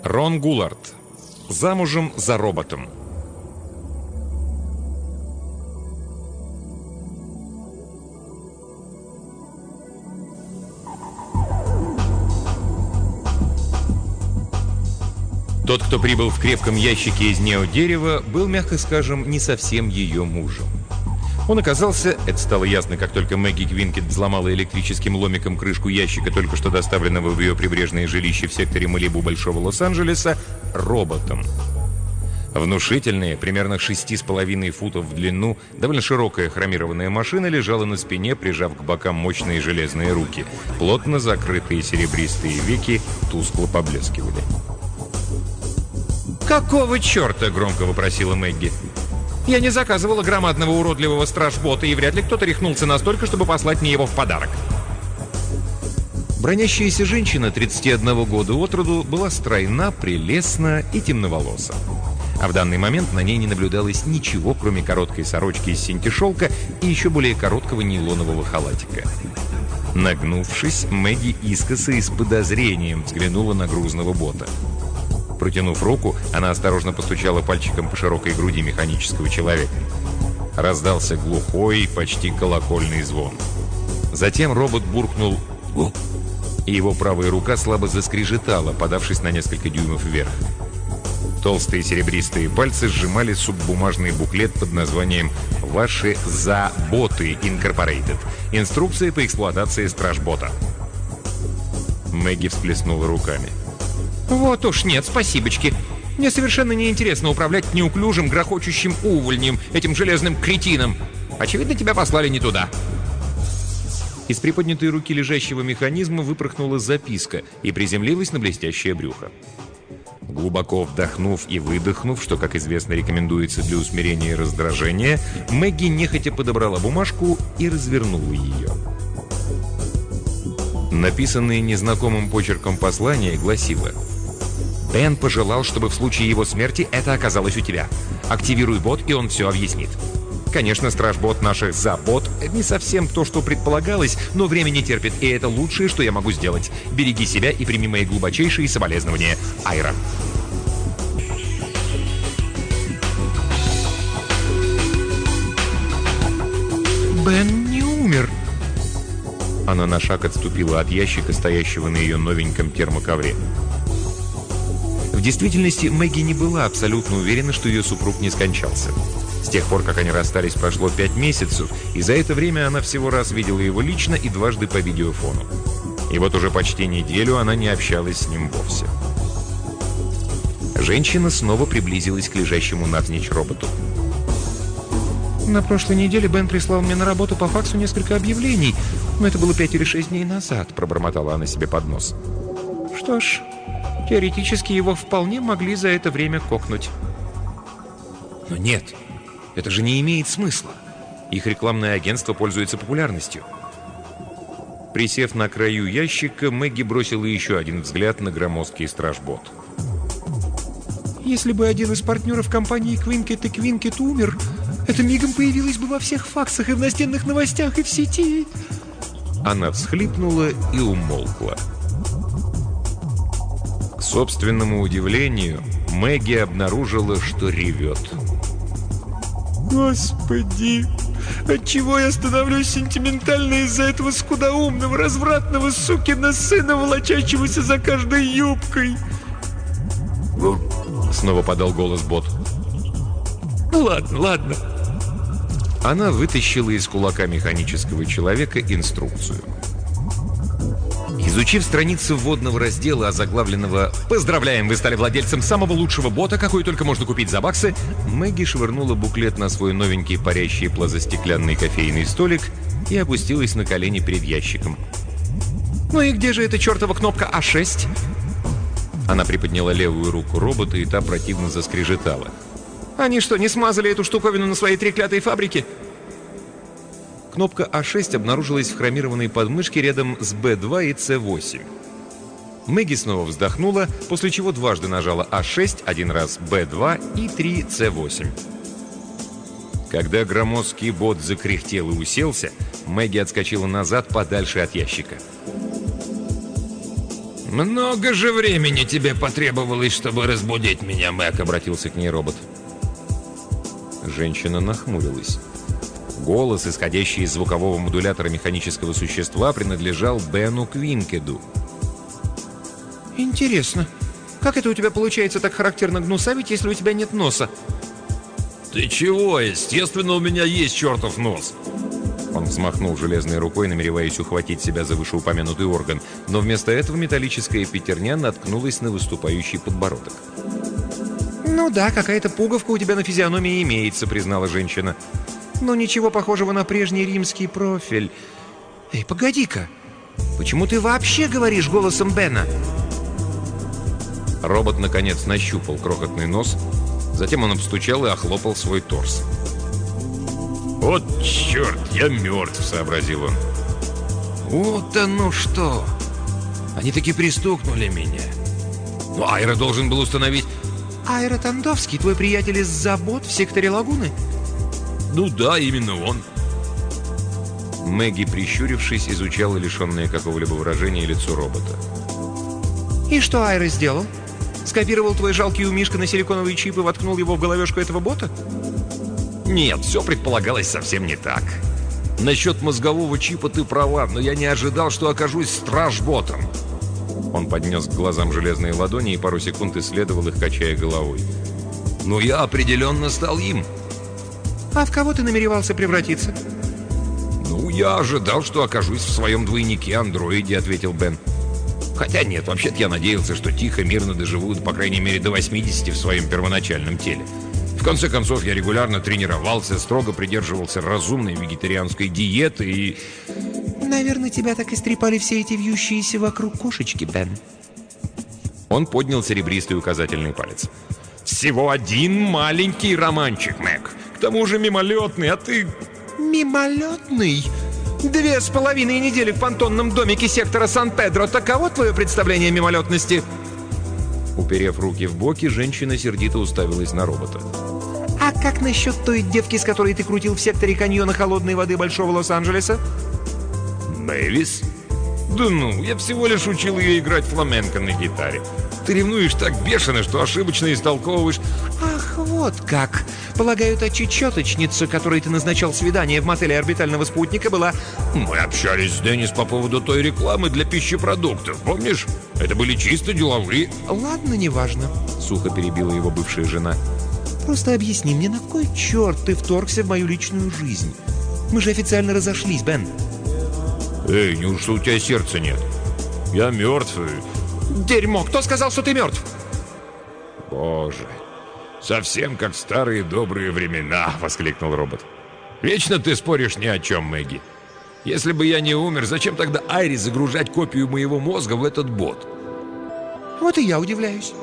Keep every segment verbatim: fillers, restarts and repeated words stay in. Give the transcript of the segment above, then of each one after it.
Рон Гулард. Замужем за роботом. Тот, кто прибыл в крепком ящике из неодерева, был, мягко скажем, не совсем ее мужем. Он оказался, это стало ясно, как только Мэгги Квинкет взломала электрическим ломиком крышку ящика, только что доставленного в ее прибрежное жилище в секторе Малибу Большого Лос-Анджелеса, роботом. Внушительная, примерно шесть с половиной футов в длину, довольно широкая хромированная машина лежала на спине, прижав к бокам мощные железные руки. Плотно закрытые серебристые веки тускло поблескивали. «Какого черта?» — громко вопросила Мэгги. «Я не заказывала громадного уродливого стражбота, и вряд ли кто-то рехнулся настолько, чтобы послать мне его в подарок». Бронящаяся женщина тридцати одного года от роду была стройна, прелестна и темноволоса. А в данный момент на ней не наблюдалось ничего, кроме короткой сорочки из синтешелка и еще более короткого нейлонового халатика. Нагнувшись, Мэгги искоса и с подозрением взглянула на грузного бота. Протянув руку, она осторожно постучала пальчиком по широкой груди механического человека. Раздался глухой, почти колокольный звон. Затем робот буркнул «Гу!», и его правая рука слабо заскрежетала, подавшись на несколько дюймов вверх. Толстые серебристые пальцы сжимали суббумажный буклет под названием «Ваши заботы Инкорпорейтед. Инструкция по эксплуатации стражбота». Мэгги всплеснула руками. «Вот уж нет, спасибочки. Мне совершенно неинтересно управлять неуклюжим, грохочущим увольнем, этим железным кретином. Очевидно, тебя послали не туда». Из приподнятой руки лежащего механизма выпорхнула записка и приземлилась на блестящее брюхо. Глубоко вдохнув и выдохнув, что, как известно, рекомендуется для усмирения раздражения, Мэгги нехотя подобрала бумажку и развернула ее. Написанное незнакомым почерком послание гласило: «Бен пожелал, чтобы в случае его смерти это оказалось у тебя. Активируй бот, и он все объяснит. Конечно, стражбот наших забот — не совсем то, что предполагалось, но время не терпит, и это лучшее, что я могу сделать. Береги себя и прими мои глубочайшие соболезнования. Айра». «Бен не умер». Она на шаг отступила от ящика, стоящего на ее новеньком термоковре. В действительности, Мэгги не была абсолютно уверена, что ее супруг не скончался. С тех пор, как они расстались, прошло пять месяцев, и за это время она всего раз видела его лично и дважды по видеофону. И вот уже почти неделю она не общалась с ним вовсе. Женщина снова приблизилась к лежащему навзничь роботу. «На прошлой неделе Бен прислал мне на работу по факсу несколько объявлений, но это было пять или шесть дней назад», — пробормотала она себе под нос. «Что ж, теоретически его вполне могли за это время кокнуть». «Но нет, это же не имеет смысла. Их рекламное агентство пользуется популярностью». Присев на краю ящика, Мэгги бросила еще один взгляд на громоздкий стражбот. «Если бы один из партнеров компании Квинкет и Квинкет умер, это мигом появилось бы во всех факсах и в настенных новостях, и в сети». Она всхлипнула и умолкла. К собственному удивлению, Мэгги обнаружила, что ревет. «Господи, отчего я становлюсь сентиментальной из-за этого скудоумного, развратного сукина сына, волочащегося за каждой юбкой?» Снова подал голос бот. «Ну ладно, ладно». Она вытащила из кулака механического человека инструкцию. Изучив страницу вводного раздела, озаглавленного «Поздравляем, вы стали владельцем самого лучшего бота, какой только можно купить за баксы», Мэгги швырнула буклет на свой новенький парящий плазостеклянный кофейный столик и опустилась на колени перед ящиком. «Ну и где же эта чертова кнопка А шесть?» Она приподняла левую руку робота, и та противно заскрежетала. «Они что, не смазали эту штуковину на своей треклятой фабрике?» Кнопка А шесть обнаружилась в хромированной подмышке рядом с Бэ два и Цэ восемь. Мэгги снова вздохнула, после чего дважды нажала А шесть, один раз Бэ два и три Цэ восемь. Когда громоздкий бот закряхтел и уселся, Мэгги отскочила назад подальше от ящика. «Много же времени тебе потребовалось, чтобы разбудить меня, Мэг», — обратился к ней робот. Женщина нахмурилась. Голос, исходящий из звукового модулятора механического существа, принадлежал Бену Квинкеду. «Интересно, как это у тебя получается так характерно гнусавить, если у тебя нет носа?» «Ты чего? Естественно, у меня есть чертов нос!» Он взмахнул железной рукой, намереваясь ухватить себя за вышеупомянутый орган, но вместо этого металлическая пятерня наткнулась на выступающий подбородок. «Ну да, какая-то пуговка у тебя на физиономии имеется», — признала женщина. «Но ничего похожего на прежний римский профиль. Эй, погоди-ка, почему ты вообще говоришь голосом Бена?» Робот, наконец, нащупал крохотный нос, затем он обстучал и охлопал свой торс. «Вот черт, я мертв», — сообразил он. «Вот оно что! Они таки пристукнули меня. Ну, Айра должен был установить...» «Айра Тандовский, твой приятель из забот в секторе Лагуны?» «Ну да, именно он». Мэгги, прищурившись, изучала лишенное какого-либо выражения лицо робота. «И что Айра сделал? Скопировал твой жалкий умишка на силиконовый чип и воткнул его в головешку этого бота?» «Нет, все предполагалось совсем не так. Насчет мозгового чипа ты права, но я не ожидал, что окажусь стражботом». Он поднес к глазам железные ладони и пару секунд исследовал их, качая головой. «Ну, я определенно стал им». «А в кого ты намеревался превратиться?» «Ну, я ожидал, что окажусь в своем двойнике-андроиде», — ответил Бен. «Хотя нет, вообще-то я надеялся, что тихо, мирно доживут, по крайней мере, до восьмидесяти в своем первоначальном теле. В конце концов, я регулярно тренировался, строго придерживался разумной вегетарианской диеты и...» «Наверное, тебя так истрепали все эти вьющиеся вокруг кошечки, Бен». Он поднял серебристый указательный палец. «Всего один маленький романчик, Мэг. К тому же мимолетный, а ты...» «Мимолетный? Две с половиной недели в понтонном домике сектора Сан-Педро. Таково твое представление о мимолетности?» Уперев руки в боки, женщина сердито уставилась на робота. «А как насчет той девки, с которой ты крутил в секторе каньона холодной воды Большого Лос-Анджелеса?» «Мэвис? Да ну, я всего лишь учил ее играть фламенко на гитаре. Ты ревнуешь так бешено, что ошибочно истолковываешь...» «Ах, вот как! Полагаю, та чечеточница, которой ты назначал свидание в мотеле орбитального спутника, была...» «Мы общались с Деннис по поводу той рекламы для пищепродуктов, помнишь? Это были чисто деловые...» «Ладно, неважно», — сухо перебила его бывшая жена. «Просто объясни мне, на кой черт ты вторгся в мою личную жизнь? Мы же официально разошлись, Бен». «Эй, неужто у тебя сердца нет? Я мертв и...» «Дерьмо! Кто сказал, что ты мертв?» «Боже, совсем как в старые добрые времена!» — воскликнул робот. «Вечно ты споришь ни о чем, Мэгги. Если бы я не умер, зачем тогда Айре загружать копию моего мозга в этот бот?» «Вот и я удивляюсь».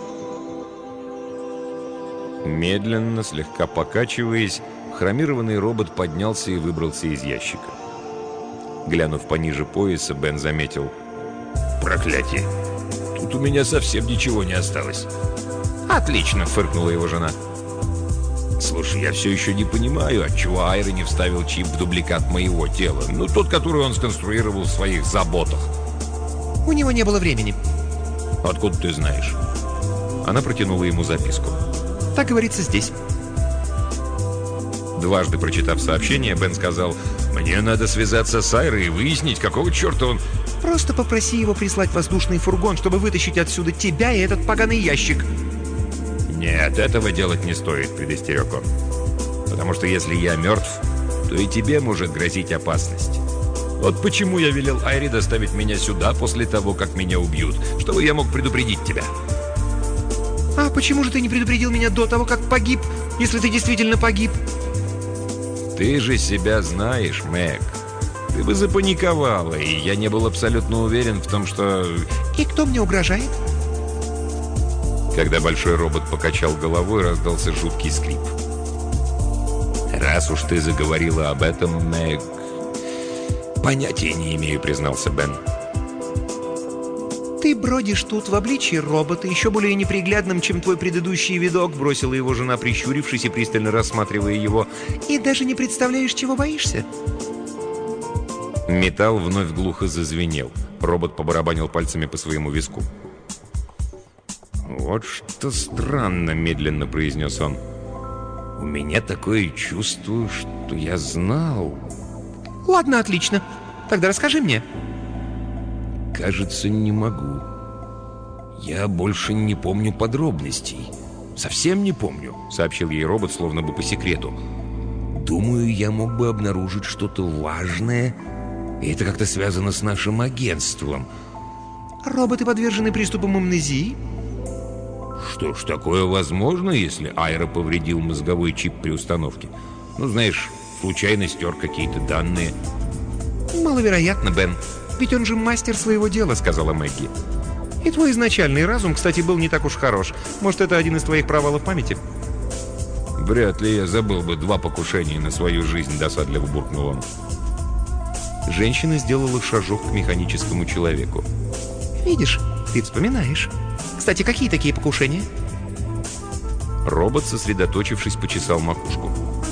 Медленно, слегка покачиваясь, хромированный робот поднялся и выбрался из ящика. Глянув пониже пояса, Бен заметил: «Проклятие! Тут у меня совсем ничего не осталось». «Отлично!» — фыркнула его жена. «Слушай, я все еще не понимаю, отчего Айра не вставил чип в дубликат моего тела. Ну, тот, который он сконструировал в своих заботах». «У него не было времени». «Откуда ты знаешь?» Она протянула ему записку. «Так говорится здесь». Дважды прочитав сообщение, Бен сказал: «Мне надо связаться с Айрой и выяснить, какого черта он...» «Просто попроси его прислать воздушный фургон, чтобы вытащить отсюда тебя и этот поганый ящик». «Нет, этого делать не стоит», — предостерег он. «Потому что если я мертв, то и тебе может грозить опасность. Вот почему я велел Айре доставить меня сюда после того, как меня убьют, чтобы я мог предупредить тебя». «А почему же ты не предупредил меня до того, как погиб, если ты действительно погиб?» «Ты же себя знаешь, Мэг. Ты бы запаниковала, и я не был абсолютно уверен в том, что...» «И кто мне угрожает?» Когда большой робот покачал головой, раздался жуткий скрип. «Раз уж ты заговорила об этом, Мэг...» «Понятия не имею», — признался Бен. «Ты бродишь тут в обличье робота, еще более неприглядным, чем твой предыдущий видок», — бросила его жена, прищурившись и пристально рассматривая его. «И даже не представляешь, чего боишься?» Металл вновь глухо зазвенел. Робот побарабанил пальцами по своему виску. «Вот что странно», — медленно произнес он. «У меня такое чувство, что я знал...» «Ладно, отлично. Тогда расскажи мне». «Кажется, не могу. Я больше не помню подробностей. Совсем не помню», — сообщил ей робот, словно бы по секрету. «Думаю, я мог бы обнаружить что-то важное, и это как-то связано с нашим агентством». «Роботы подвержены приступам амнезии?» «Что ж, такое возможно, если Айра повредил мозговой чип при установке. Ну, знаешь, случайно стер какие-то данные». «Маловероятно, Бен. Ведь он же мастер своего дела», — сказала Мэгги. «И твой изначальный разум, кстати, был не так уж хорош. Может, это один из твоих провалов памяти?» «Вряд ли я забыл бы два покушения на свою жизнь», — досадливо буркнул он. Женщина сделала шажок к механическому человеку. «Видишь, ты вспоминаешь. Кстати, какие такие покушения?» Робот, сосредоточившись, почесал макушку.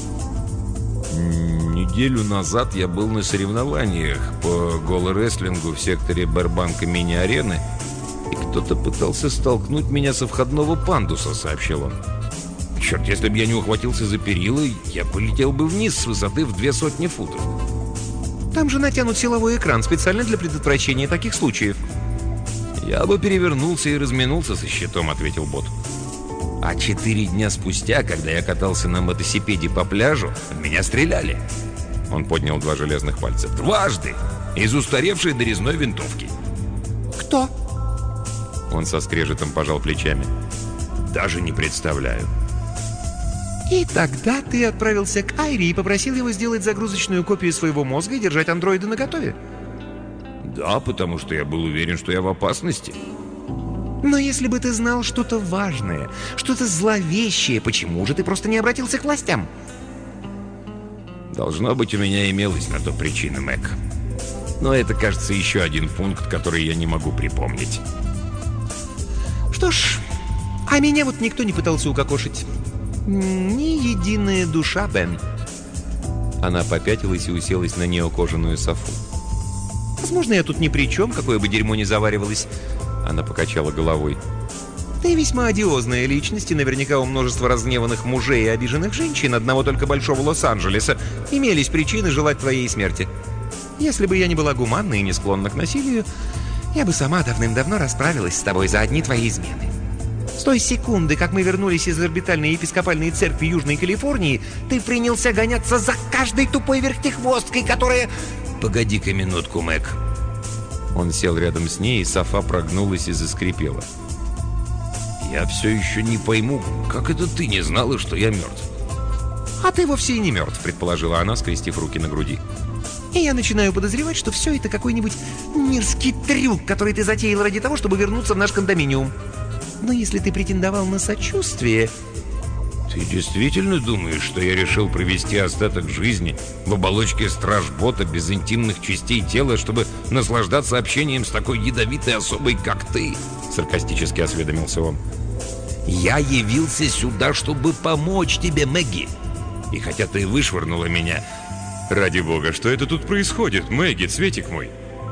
«Неделю назад я был на соревнованиях по голо-рестлингу в секторе Бербанка мини-арены, и кто-то пытался столкнуть меня со входного пандуса», — сообщил он. «Черт, если бы я не ухватился за перила, я полетел бы вниз с высоты в две сотни футов». «Там же натянут силовой экран специально для предотвращения таких случаев». «Я бы перевернулся и разминулся со щитом», — ответил бот. «А четыре дня спустя, когда я катался на мотоцикле по пляжу, в меня стреляли». Он поднял два железных пальца. «Дважды! Из устаревшей дорезной винтовки». «Кто?» Он со скрежетом пожал плечами. «Даже не представляю». «И тогда ты отправился к Айре и попросил его сделать загрузочную копию своего мозга и держать андроида наготове?» «Да, потому что я был уверен, что я в опасности». «Но если бы ты знал что-то важное, что-то зловещее, почему же ты просто не обратился к властям?» «Должно быть, у меня имелась на то причина, Мэг. Но это, кажется, еще один пункт, который я не могу припомнить». «Что ж, а меня вот никто не пытался укокошить. Ни единая душа, Бен». Она попятилась и уселась на неокожаную софу. «Возможно, я тут ни при чем, какое бы дерьмо ни заваривалось». Она покачала головой. «Ты весьма одиозная личность, и наверняка у множества разгневанных мужей и обиженных женщин одного только большого Лос-Анджелеса имелись причины желать твоей смерти. Если бы я не была гуманна и не склонна к насилию, я бы сама давным-давно расправилась с тобой за одни твои измены. С той секунды, как мы вернулись из орбитальной епископальной церкви Южной Калифорнии, ты принялся гоняться за каждой тупой вертихвосткой, которая...» «Погоди-ка минутку, Мэг». Он сел рядом с ней, и софа прогнулась и заскрипела. «Я все еще не пойму, как это ты не знала, что я мертв?» «А ты вовсе и не мертв», — предположила она, скрестив руки на груди. «И я начинаю подозревать, что все это какой-нибудь мерзкий трюк, который ты затеял ради того, чтобы вернуться в наш кондоминиум. Но если ты претендовал на сочувствие...» «Ты действительно думаешь, что я решил провести остаток жизни в оболочке стражбота без интимных частей тела, чтобы наслаждаться общением с такой ядовитой особой, как ты?» Саркастически осведомился он. «Я явился сюда, чтобы помочь тебе, Мэгги. И хотя ты вышвырнула меня...» «Ради бога, что это тут происходит, Мэгги, цветик мой?»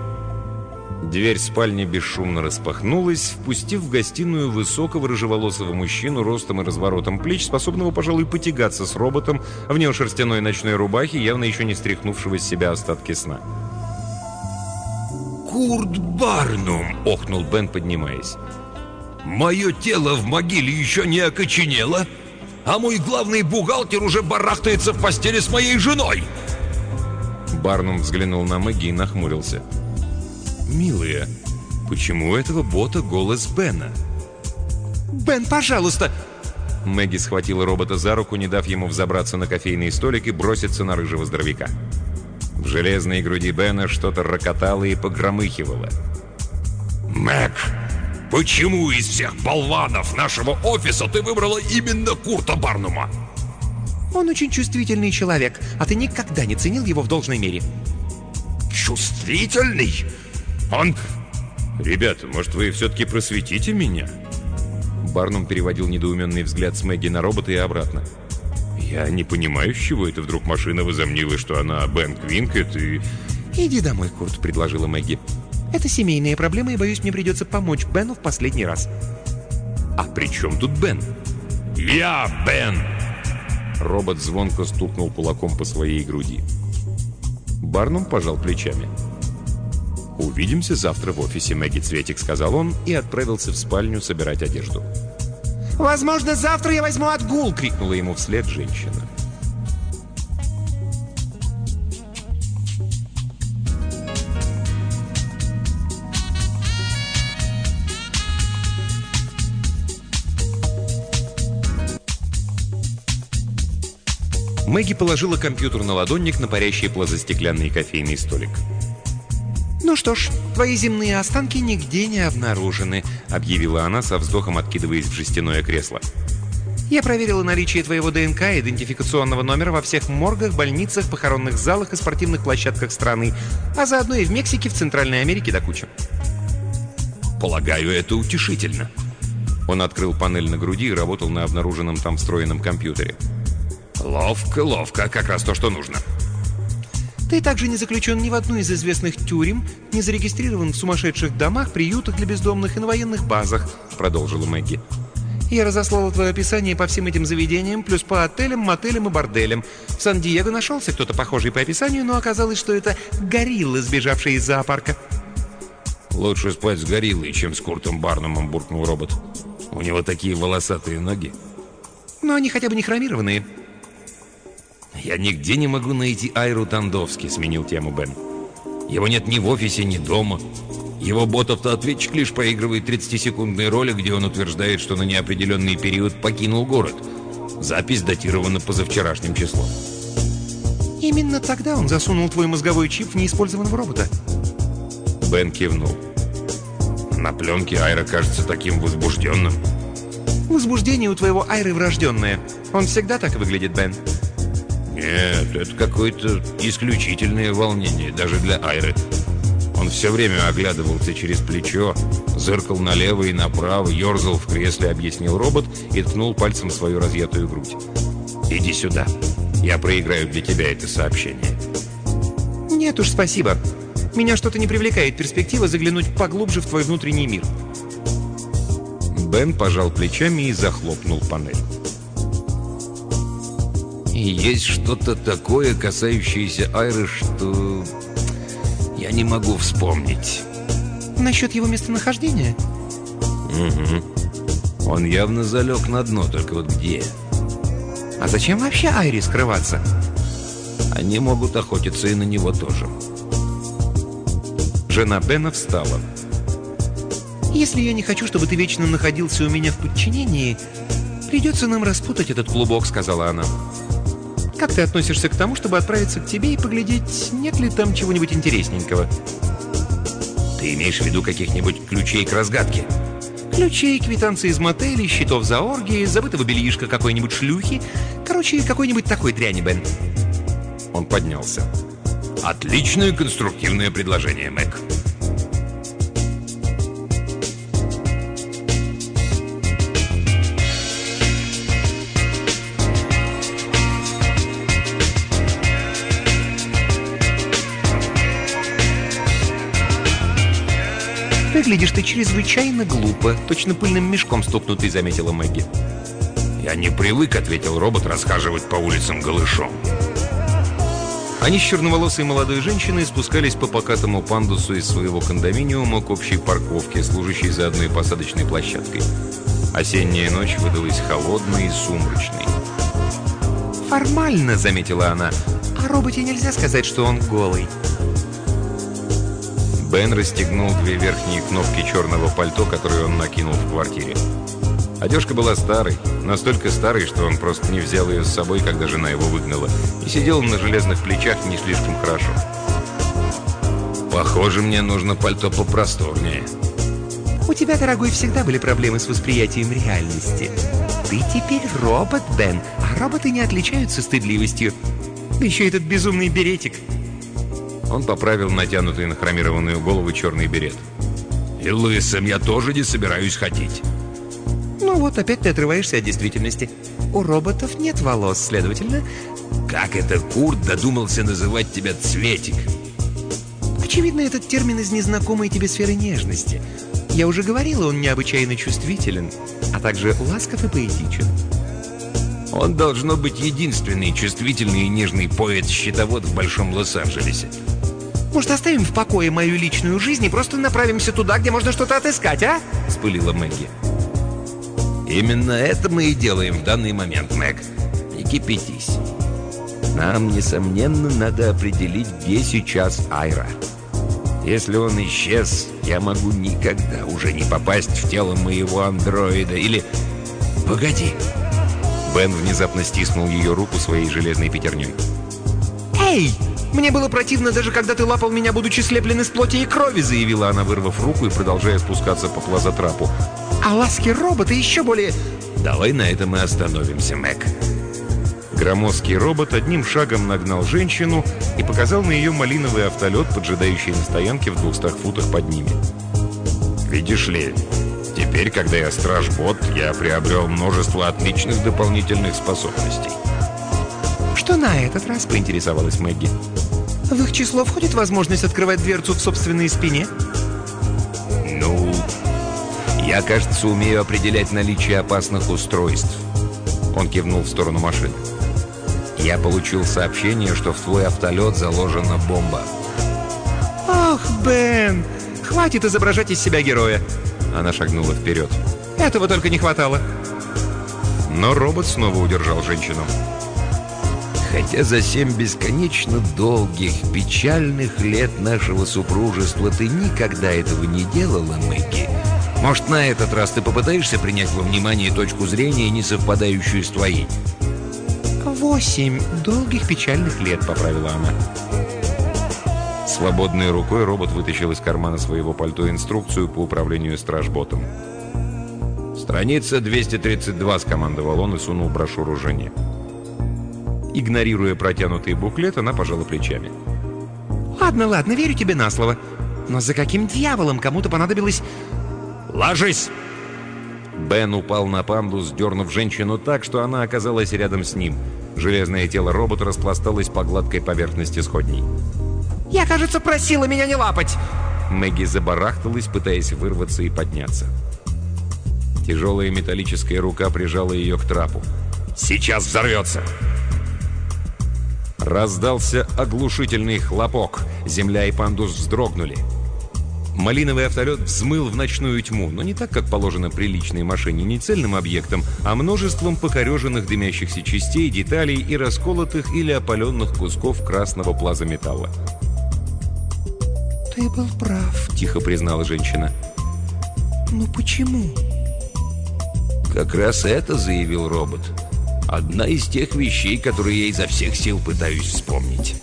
Дверь спальни бесшумно распахнулась, впустив в гостиную высокого рыжеволосого мужчину ростом и разворотом плеч, способного, пожалуй, потягаться с роботом в неошерстяной ночной рубахе, явно еще не стряхнувшего с себя остатки сна. «Курт Барнум!» — охнул Бен, поднимаясь. «Мое тело в могиле еще не окоченело, а мой главный бухгалтер уже барахтается в постели с моей женой!» Барнум взглянул на Мэгги и нахмурился. «Милая, почему у этого бота голос Бена?» «Бен, пожалуйста!» Мэгги схватила робота за руку, не дав ему взобраться на кофейный столик и броситься на рыжего здоровяка. В железной груди Бена что-то рокотало и погромыхивало. «Мэг, почему из всех болванов нашего офиса ты выбрала именно Курта Барнума?» «Он очень чувствительный человек, а ты никогда не ценил его в должной мере». «Чувствительный? Он...» «Ребята, может, вы все-таки просветите меня?» Барнум переводил недоуменный взгляд с Мэгги на робота и обратно. «Я не понимаю, с чего это вдруг машина возомнила, что она Бен Квинкет, и «Иди домой, Курт», — предложила Мэгги. «Это семейная проблема, и, боюсь, мне придется помочь Бену в последний раз». «А при чем тут Бен?» «Я Бен!» Робот звонко стукнул кулаком по своей груди. Барнум пожал плечами. «Увидимся завтра в офисе, Мэгги Цветик», — сказал он и отправился в спальню собирать одежду. «Возможно, завтра я возьму отгул!» — крикнула ему вслед женщина. Мэгги положила компьютер на ладонник на парящий плазостеклянный кофейный столик. «Ну что ж, твои земные останки нигде не обнаружены», — объявила она со вздохом, откидываясь в жестяное кресло. «Я проверила наличие твоего ДНК и идентификационного номера во всех моргах, больницах, похоронных залах и спортивных площадках страны, а заодно и в Мексике, в Центральной Америке до кучи». «Полагаю, это утешительно». Он открыл панель на груди и работал на обнаруженном там встроенном компьютере. «Ловко, ловко, как раз то, что нужно». «Ты также не заключен ни в одну из известных тюрем, не зарегистрирован в сумасшедших домах, приютах для бездомных и на военных базах», — продолжила Мэгги. «Я разослала твое описание по всем этим заведениям, плюс по отелям, мотелям и борделям. В Сан-Диего нашелся кто-то похожий по описанию, но оказалось, что это гориллы, сбежавшие из зоопарка». «Лучше спать с гориллой, чем с Куртом Барнумом», — буркнул робот. «У него такие волосатые ноги». «Но они хотя бы не хромированные». «Я нигде не могу найти Айру Тандовски», — сменил тему Бен. «Его нет ни в офисе, ни дома. Его бот-автоответчик лишь проигрывает тридцатисекундные ролик, где он утверждает, что на неопределенный период покинул город. Запись датирована позавчерашним числом». «Именно тогда он засунул твой мозговой чип в неиспользованного робота». Бен кивнул. «На пленке Айра кажется таким возбужденным». «Возбуждение у твоего Айры врожденное. Он всегда так выглядит, Бен». «Нет, это какое-то исключительное волнение, даже для Айры. Он все время оглядывался через плечо, зыркал налево и направо, ерзал в кресле», — объяснил робот и ткнул пальцем в свою разъятую грудь. «Иди сюда. Я проиграю для тебя это сообщение». «Нет уж, спасибо. Меня что-то не привлекает перспектива заглянуть поглубже в твой внутренний мир». Бен пожал плечами и захлопнул панель. И есть что-то такое, касающееся Айры, что я не могу вспомнить. Насчет его местонахождения? Угу. Он явно залег на дно, только вот где? А зачем вообще Айре скрываться? Они могут охотиться и на него тоже. Жена Бена встала. «Если я не хочу, чтобы ты вечно находился у меня в подчинении, придется нам распутать этот клубок», — сказала она. «Как ты относишься к тому, чтобы отправиться к тебе и поглядеть, нет ли там чего-нибудь интересненького?» «Ты имеешь в виду каких-нибудь ключей к разгадке?» «Ключей, квитанции из мотелей, счетов за оргии, забытого бельишка какой-нибудь шлюхи. Короче, какой-нибудь такой дряни, Бен». Он поднялся. «Отличное конструктивное предложение, Мэг». «Выглядишь ты чрезвычайно глупо, точно пыльным мешком стукнутый», — заметила Мэгги. «Я не привык», — ответил робот, — «расхаживать по улицам голышом». Они с черноволосой молодой женщиной спускались по покатому пандусу из своего кондоминиума к общей парковке, служащей за одной посадочной площадкой. Осенняя ночь выдалась холодной и сумрачной. «Формально», — заметила она, — «о роботе нельзя сказать, что он голый». Бен расстегнул две верхние кнопки черного пальто, которые он накинул в квартире. Одежка была старой, настолько старой, что он просто не взял ее с собой, когда жена его выгнала, и сидел на железных плечах не слишком хорошо. «Похоже, мне нужно пальто попросторнее». «У тебя, дорогой, всегда были проблемы с восприятием реальности. Ты теперь робот, Бен, а роботы не отличаются стыдливостью. Да еще этот безумный беретик». Он поправил натянутый на хромированную голову черный берет. «И лысым я тоже не собираюсь ходить». «Ну вот, опять ты отрываешься от действительности. У роботов нет волос, следовательно...» «Как это Курт додумался называть тебя Цветик?» Очевидно, этот термин из незнакомой тебе сферы нежности. Я уже говорила, он необычайно чувствителен, а также ласков и поэтичен. Он должно быть единственный чувствительный и нежный поэт-счетовод в Большом Лос-Анджелесе. Может, оставим в покое мою личную жизнь и просто направимся туда, где можно что-то отыскать, а? Вспылила Мэгги. Именно это мы и делаем в данный момент, Мэг. Не кипятись. Нам, несомненно, надо определить, где сейчас Айра. Если он исчез, я могу никогда уже не попасть в тело моего андроида. Или... Погоди. Бен внезапно стиснул ее руку своей железной пятерней. Эй! Мне было противно, даже когда ты лапал меня, будучи слеплен из плоти и крови, заявила она, вырвав руку и продолжая спускаться по плазотрапу. А ласки робота еще более... Давай на этом и остановимся, Мэг. Громоздкий робот одним шагом нагнал женщину и показал на ее малиновый автолет, поджидающий на стоянке в двухстах футах под ними. Видишь ли, теперь, когда я страж-бот, я приобрел множество отличных дополнительных способностей. Что на этот раз, поинтересовалась Мэгги. В их число входит возможность открывать дверцу в собственной спине? Ну, я, кажется, умею определять наличие опасных устройств. Он кивнул в сторону машины. Я получил сообщение, что в твой автолет заложена бомба. Ох, Бен, хватит изображать из себя героя. Она шагнула вперед. Этого только не хватало. Но робот снова удержал женщину. Хотя за семь бесконечно долгих, печальных лет нашего супружества ты никогда этого не делала, Мэгги. Может, на этот раз ты попытаешься принять во внимание точку зрения, не совпадающую с твоей? Восемь долгих печальных лет, поправила она. Свободной рукой робот вытащил из кармана своего пальто инструкцию по управлению стражботом. «Страница двести тридцать два», — скомандовал он и сунул брошюру жене. Игнорируя протянутый буклет, она пожала плечами. «Ладно, ладно, верю тебе на слово. Но за каким дьяволом кому-то понадобилось...» «Ложись!» Бен упал на панду, сдернув женщину так, что она оказалась рядом с ним. Железное тело робота распласталось по гладкой поверхности сходней. «Я, кажется, просила меня не лапать!» Мэгги забарахталась, пытаясь вырваться и подняться. Тяжелая металлическая рука прижала ее к трапу. «Сейчас взорвется!» Раздался оглушительный хлопок. Земля и пандус вздрогнули. Малиновый автолет взмыл в ночную тьму, но не так, как положено приличной машине, не цельным объектом, а множеством покореженных дымящихся частей, деталей и расколотых или опаленных кусков красного плазометалла. «Ты был прав», — тихо признала женщина. «Но почему?» «Как раз это», — заявил робот. «Одна из тех вещей, которые я изо всех сил пытаюсь вспомнить».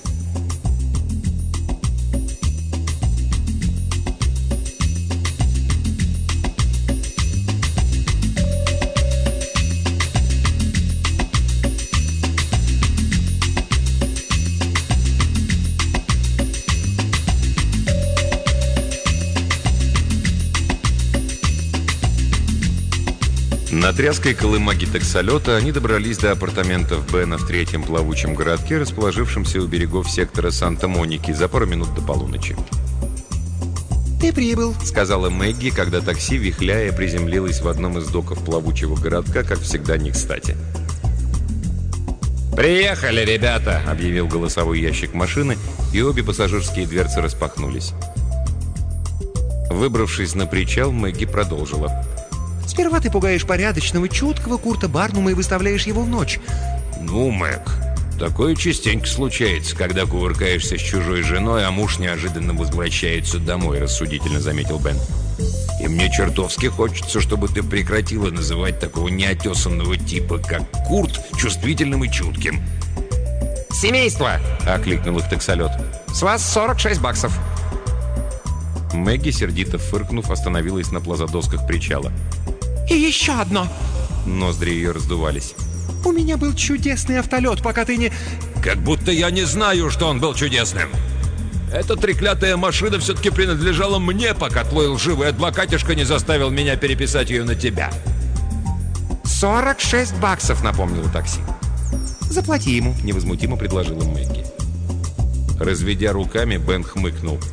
На тряской колымаге таксолета они добрались до апартаментов Бена в третьем плавучем городке, расположившемся у берегов сектора Санта-Моники, за пару минут до полуночи. «Ты прибыл», — сказала Мэгги, когда такси, вихляя, приземлилось в одном из доков плавучего городка, как всегда, не кстати. «Приехали, ребята!» — объявил голосовой ящик машины, и обе пассажирские дверцы распахнулись. Выбравшись на причал, Мэгги продолжила. «Сперва ты пугаешь порядочного, чуткого Курта Барнума и выставляешь его в ночь». «Ну, Мэг, такое частенько случается, когда кувыркаешься с чужой женой, а муж неожиданно возвращается домой», — рассудительно заметил Бен. «И мне чертовски хочется, чтобы ты прекратила называть такого неотесанного типа, как Курт, чувствительным и чутким». «Семейство!» — окликнул их таксолет. «С вас сорок шесть баксов». Мэгги, сердито фыркнув, остановилась на плазодосках причала. «И еще одно!» Ноздри ее раздувались. «У меня был чудесный автолет, пока ты не...» «Как будто я не знаю, что он был чудесным! Эта треклятая машина все-таки принадлежала мне, пока твой лживый адвокатишка не заставил меня переписать ее на тебя!» «сорок шесть баксов», — напомнило такси. «Заплати ему», — невозмутимо предложила Мэгги. Разведя руками, Бен хмыкнул.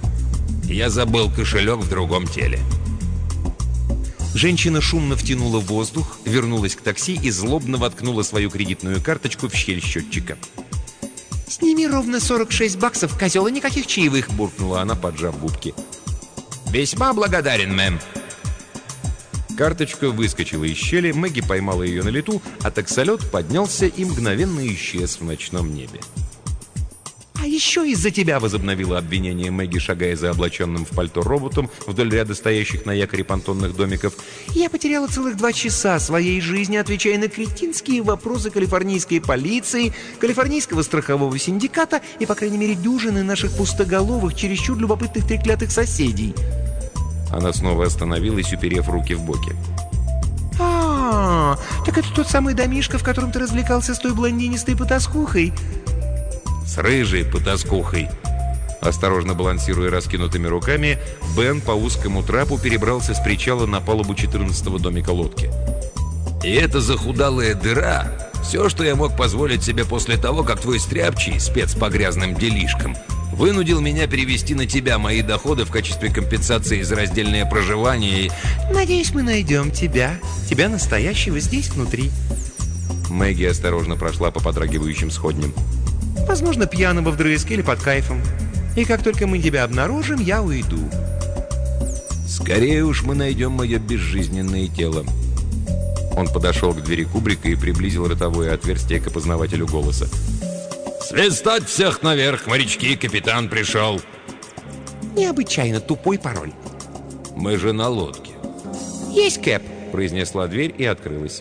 Я забыл кошелек в другом теле. Женщина шумно втянула воздух, вернулась к такси и злобно воткнула свою кредитную карточку в щель счетчика. «Сними ровно сорок шесть баксов, козел, и никаких чаевых!» — буркнула она, поджав губки. «Весьма благодарен, мэм». Карточка выскочила из щели, Мэгги поймала ее на лету, а таксолет поднялся и мгновенно исчез в ночном небе. «А еще из-за тебя!» — возобновила обвинение Мэгги, шагая за облаченным в пальто роботом вдоль ряда стоящих на якоре понтонных домиков. «Я потеряла целых два часа своей жизни, отвечая на кретинские вопросы калифорнийской полиции, калифорнийского страхового синдиката и, по крайней мере, дюжины наших пустоголовых, чересчур любопытных треклятых соседей». Она снова остановилась, уперев руки в боки. «А, так это тот самый домишко, в котором ты развлекался с той блондинистой потаскухой?» «С рыжей потаскухой». Осторожно балансируя раскинутыми руками, Бен по узкому трапу перебрался с причала на палубу четырнадцатого домика лодки. «И эта захудалая дыра — все, что я мог позволить себе после того, как твой стряпчий, спец по грязным делишкам, вынудил меня перевести на тебя мои доходы в качестве компенсации за раздельное проживание и...» «Надеюсь, мы найдем тебя. Тебя настоящего здесь, внутри». Мэгги осторожно прошла по подрагивающим сходням. «Возможно, пьяного вдрызг или под кайфом. И как только мы тебя обнаружим, я уйду». «Скорее уж мы найдем мое безжизненное тело». Он подошел к двери кубрика и приблизил ротовое отверстие к опознавателю голоса. «Свистать всех наверх, морячки, капитан пришел!» «Необычайно тупой пароль». «Мы же на лодке». «Есть, Кэп», — произнесла дверь и открылась.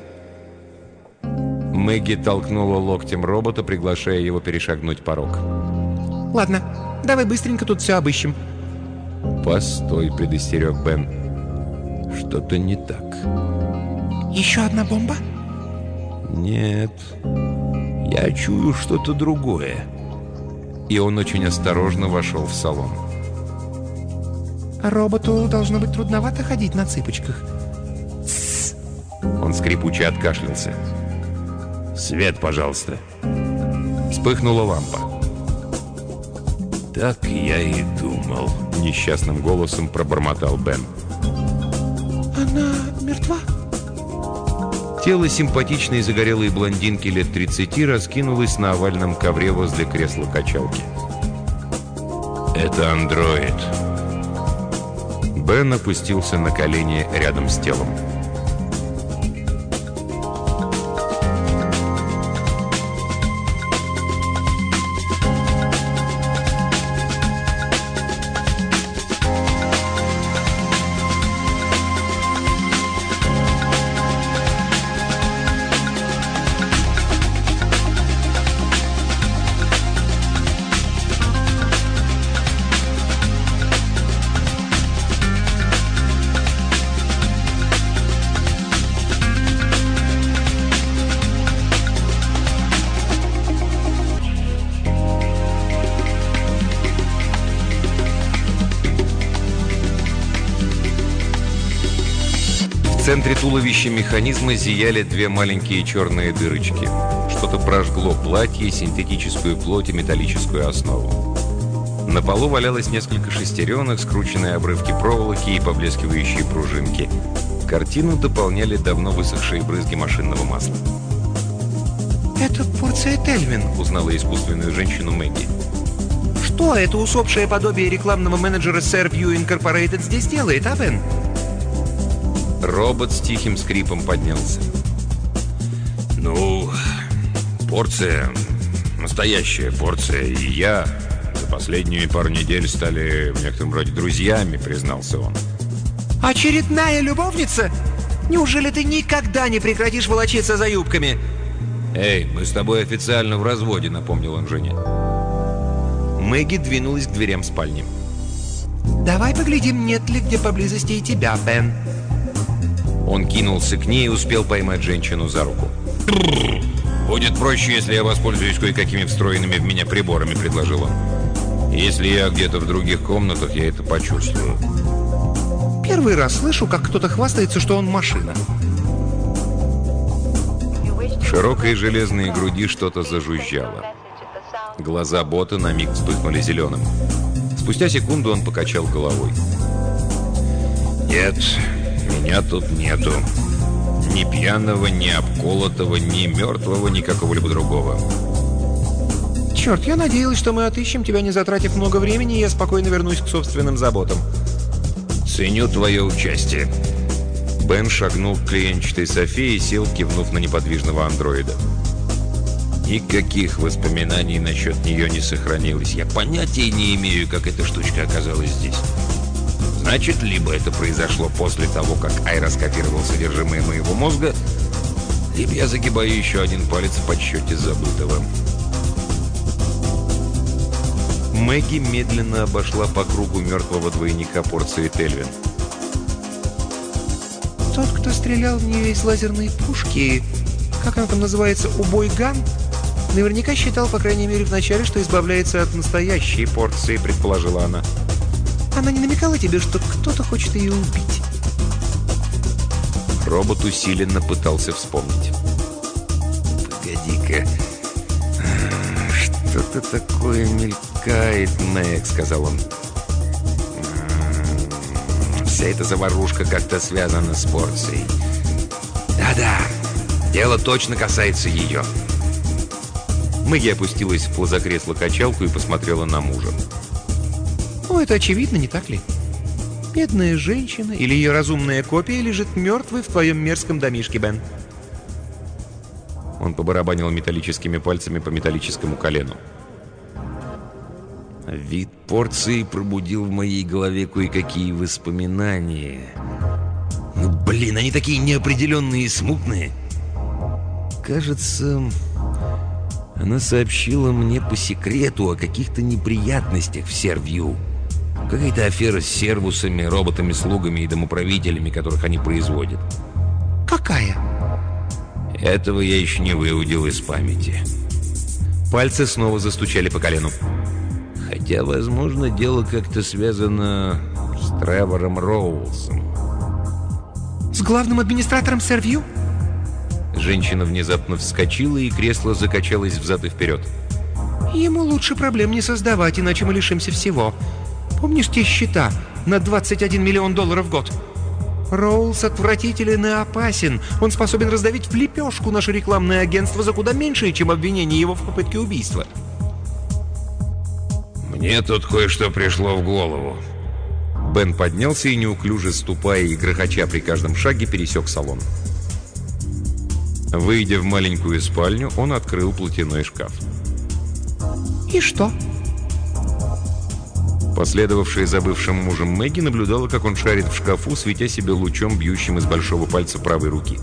Мэгги толкнула локтем робота, приглашая его перешагнуть порог. «Ладно, давай быстренько тут все обыщем». «Постой», — предостерег Бен. «Что-то не так». «Еще одна бомба?» «Нет, я чую что-то другое». И он очень осторожно вошел в салон. «Роботу должно быть трудновато ходить на цыпочках». «Тссс!» Он скрипуче откашлялся. «Свет, пожалуйста». Вспыхнула лампа. «Так я и думал», — несчастным голосом пробормотал Бен. «Она мертва?» Тело симпатичной загорелой блондинки лет тридцати раскинулось на овальном ковре возле кресла-качалки. «Это андроид». Бен опустился на колени рядом с телом. В центре туловища механизма зияли две маленькие черные дырочки. Что-то прожгло платье, синтетическую плоть и металлическую основу. На полу валялось несколько шестеренок, скрученные обрывки проволоки и поблескивающие пружинки. Картину дополняли давно высохшие брызги машинного масла. «Это порция Тельвин», — узнала искусственную женщину Мэгги. «Что это усопшее подобие рекламного менеджера Servview Incorporated здесь делает, а, Бен?» Робот с тихим скрипом поднялся. «Ну, порция, настоящая порция, и я за последние пару недель стали в некотором роде друзьями», — признался он. «Очередная любовница? Неужели ты никогда не прекратишь волочиться за юбками?» «Эй, мы с тобой официально в разводе», — напомнил он жене. Мэгги двинулась к дверям спальни. «Давай поглядим, нет ли где поблизости и тебя, Бен». Он кинулся к ней и успел поймать женщину за руку. «Будет проще, если я воспользуюсь кое-какими встроенными в меня приборами», — предложил он. «Если я где-то в других комнатах, я это почувствую». «Первый раз слышу, как кто-то хвастается, что он машина». В широкой железной груди что-то зажужжало. Глаза бота на миг вспыхнули зеленым. Спустя секунду он покачал головой. «Нет, меня тут нету. Ни пьяного, ни обколотого, ни мертвого, ни какого-либо другого». «Черт, я надеялась, что мы отыщем тебя, не затратив много времени, и я спокойно вернусь к собственным заботам». «Ценю твое участие». Бен шагнул к клиентчатой Софии и сел, кивнув на неподвижного андроида. Никаких воспоминаний насчет нее не сохранилось. Я понятия не имею, как эта штучка оказалась здесь. Значит, либо это произошло после того, как Ай раскопировал содержимое моего мозга, либо я загибаю еще один палец в подсчете забытого. Мэгги медленно обошла по кругу мертвого двойника порции Тельвин. Тот, кто стрелял в нее из лазерной пушки, как она там называется, убой-ган, наверняка считал, по крайней мере, вначале, что избавляется от настоящей порции, предположила она. Она не намекала тебе, что кто-то хочет ее убить? Робот усиленно пытался вспомнить. «Погоди-ка, что-то такое мелькает, Мэг», — сказал он. «Вся эта заварушка как-то связана с порцией. Да-да, дело точно касается ее». Мэгги опустилась в плазокресло-качалку и посмотрела на мужа. «Ну, это очевидно, не так ли? Бедная женщина или ее разумная копия лежит мертвой в твоем мерзком домишке, Бен». Он побарабанил металлическими пальцами по металлическому колену. Вид порции пробудил в моей голове кое-какие воспоминания. Ну, блин, они такие неопределенные и смутные. Кажется, она сообщила мне по секрету о каких-то неприятностях в Сервью. Какая-то афера с сервусами, роботами-слугами и домоправителями, которых они производят. «Какая?» Этого я еще не выудил из памяти. Пальцы снова застучали по колену. Хотя, возможно, дело как-то связано с Тревором Роулсом. «С главным администратором Сервью?» Женщина внезапно вскочила, и кресло закачалось взад и вперед. «Ему лучше проблем не создавать, иначе мы лишимся всего. Помнишь те счета на двадцать один миллион долларов в год? Роулс отвратителен и опасен. Он способен раздавить в лепешку наше рекламное агентство за куда меньшее, чем обвинение его в попытке убийства». «Мне тут кое-что пришло в голову». Бен поднялся и, неуклюже ступая и грохоча при каждом шаге, пересек салон. Выйдя в маленькую спальню, он открыл платяной шкаф. «И что?» Последовавшая за бывшим мужем Мэгги наблюдала, как он шарит в шкафу, светя себе лучом, бьющим из большого пальца правой руки.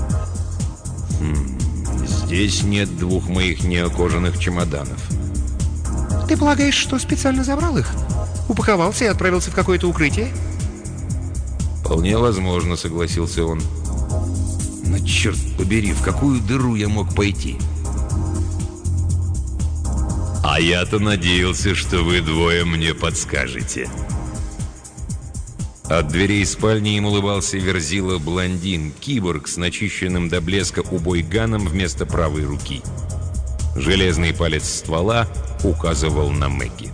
Хм, здесь нет двух моих неокожаных чемоданов. «Ты полагаешь, что специально забрал их? Упаковался и отправился в какое-то укрытие?» «Вполне возможно», — согласился он. «Но черт побери, в какую дыру я мог пойти?» «А я-то надеялся, что вы двое мне подскажете». От дверей спальни им улыбался верзила-блондин, киборг с начищенным до блеска убой-ганом вместо правой руки. Железный палец ствола указывал на Мэгги.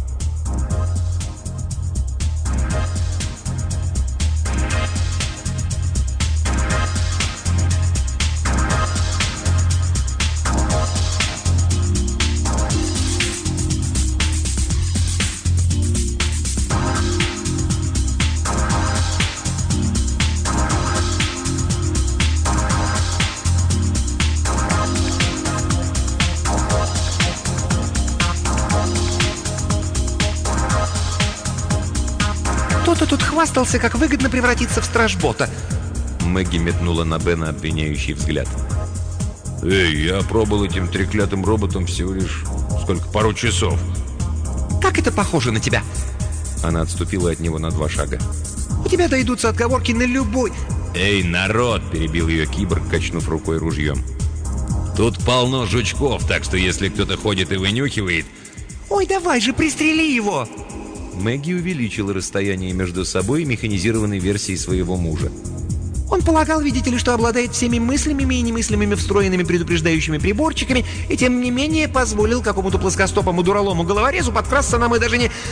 «Кто-то тут хвастался, как выгодно превратиться в стражбота». Мэгги метнула на Бена обвиняющий взгляд. «Эй, я пробыл этим треклятым роботом всего лишь, сколько, пару часов». «Как это похоже на тебя?» Она отступила от него на два шага. «У тебя дойдутся отговорки на любой...» «Эй, народ!» — перебил ее киборг, качнув рукой ружьем. «Тут полно жучков, так что если кто-то ходит и вынюхивает...» «Ой, давай же, пристрели его!» Мэгги увеличила расстояние между собой и механизированной версией своего мужа. «Он полагал, видите ли, что обладает всеми мыслимыми и немыслимыми встроенными предупреждающими приборчиками, и тем не менее позволил какому-то плоскостопому дуралому головорезу подкрасться нам и даже не...»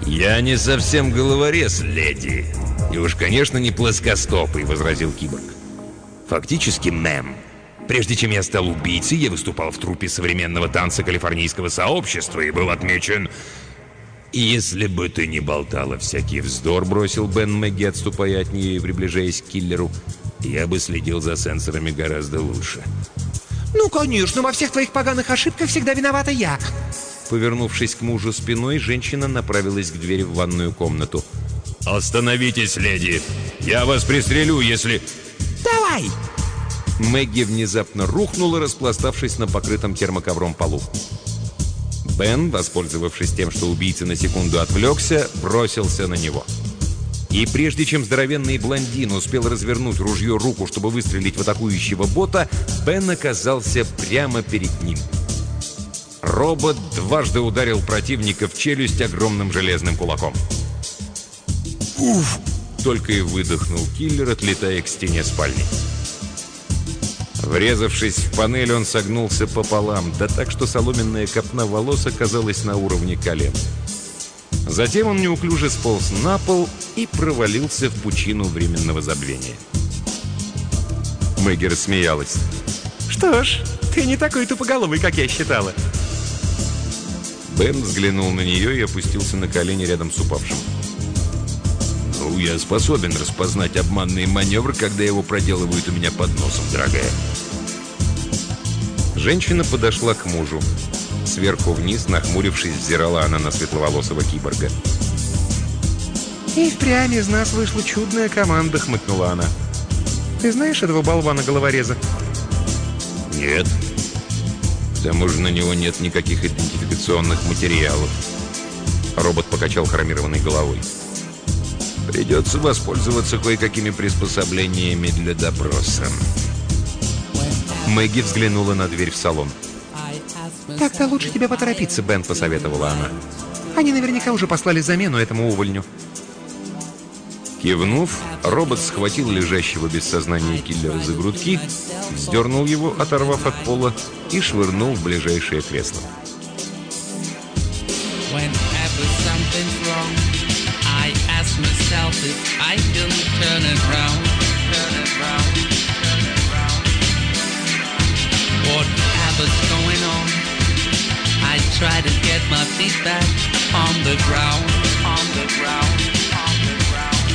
«Я не совсем головорез, леди. И уж, конечно, не плоскостопый», — возразил киборг. «Фактически, мэм, прежде чем я стал убийцей, я выступал в труппе современного танца калифорнийского сообщества и был отмечен...» «Если бы ты не болтала всякий вздор», — бросил Бен Мэгги, отступая от нее и приближаясь к киллеру, «я бы следил за сенсорами гораздо лучше». «Ну, конечно, во всех твоих поганых ошибках всегда виновата я». Повернувшись к мужу спиной, женщина направилась к двери в ванную комнату. «Остановитесь, леди! Я вас пристрелю, если...» «Давай!» Мэгги внезапно рухнула, распластавшись на покрытом термоковром полу. Бен, воспользовавшись тем, что убийца на секунду отвлекся, бросился на него. И прежде чем здоровенный блондин успел развернуть ружье руку, чтобы выстрелить в атакующего бота, Бен оказался прямо перед ним. Робот дважды ударил противника в челюсть огромным железным кулаком. «Уф!» — только и выдохнул киллер, отлетая к стене спальни. Врезавшись в панель, он согнулся пополам, да так, что соломенная копна волос оказалась на уровне колен. Затем он неуклюже сполз на пол и провалился в пучину временного забвения. Мэгги рассмеялась. «Что ж, ты не такой тупоголовый, как я считала». Бен взглянул на нее и опустился на колени рядом с упавшим. «Ну, я способен распознать обманный маневр, когда его проделывают у меня под носом, дорогая». Женщина подошла к мужу. Сверху вниз, нахмурившись, взирала она на светловолосого киборга. «И впрямь из нас вышла чудная команда», — хмыкнула она. «Ты знаешь этого болвана-головореза?» «Нет. К тому же на него нет никаких идентификационных материалов». Робот покачал хромированной головой. «Придется воспользоваться кое-какими приспособлениями для допроса». Мэгги взглянула на дверь в салон. «Так-то лучше тебе поторопиться, Бен», — посоветовала она. «Они наверняка уже послали замену этому увольню». Кивнув, робот схватил лежащего без сознания киллера за грудки, вздернул его, оторвав от пола, и швырнул в ближайшее кресло. Whatever's going on, I try to get my feet back on the ground, on the ground, on the ground.